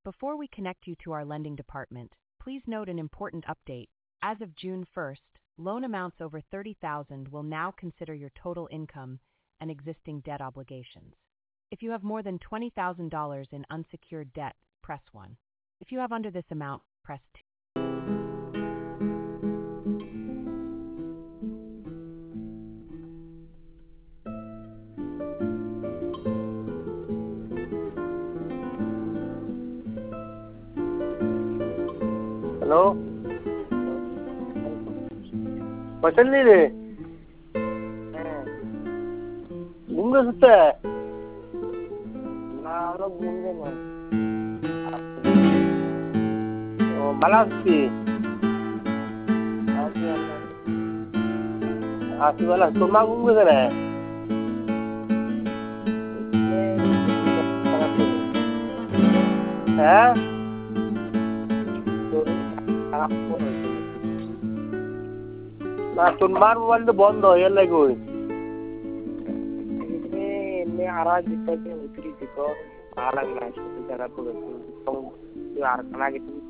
Before we connect you to our lending department, please note an important update. As of June 1st, loan amounts over $30,000 will now consider your total income and existing debt obligations. If you have more than $20,000 in unsecured debt, press 1. If you have under this amount, press 2. Hello, পয়সা নেই রে। ঘুম গেছে না, আমরা ঘুম দেব ভালো আছি। আছি ভালো। তোর মা ঘুম গেছে না? হ্যাঁ, না তোর মার মোবাইল তো বন্ধ এর লাগে ওই এমনি আড়াই দিতে উতরি দিত ভালো লাগে না, সত্যি জায়গা করে আর আগে তুমি